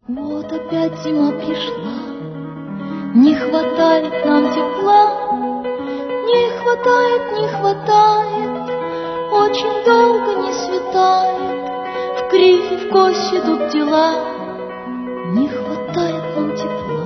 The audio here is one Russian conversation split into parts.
Вот опять зима пришла, не хватает нам тепла, не хватает, не хватает, очень долго не светает, в кривь и в кось идут дела, не хватает нам тепла.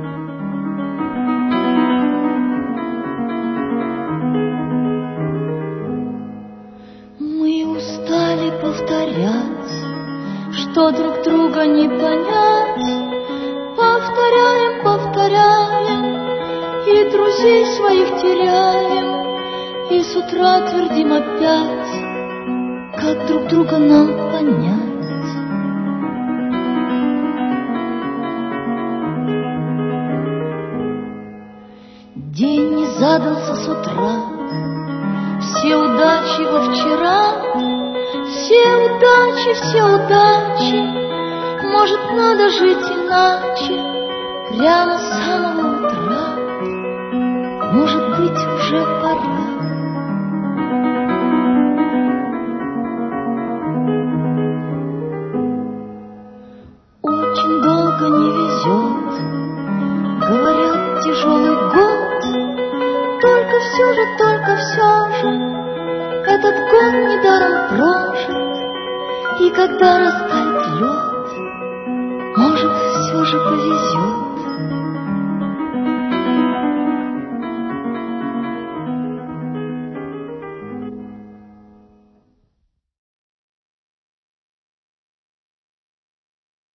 Мы устали повторять, что друг друга не понять. Повторяем, повторяем, и друзей своих теряем, и с утра твердим опять, как друг друга нам понять. День не задался с утра, все удачи во вчера, все удачи. Может, надо жить иначе, прямо с самого утра, может быть, уже пора. Очень долго не везет, говорят, тяжелый год, только все же, этот год недаром прожит, и когда растает лед, может, все же повезет.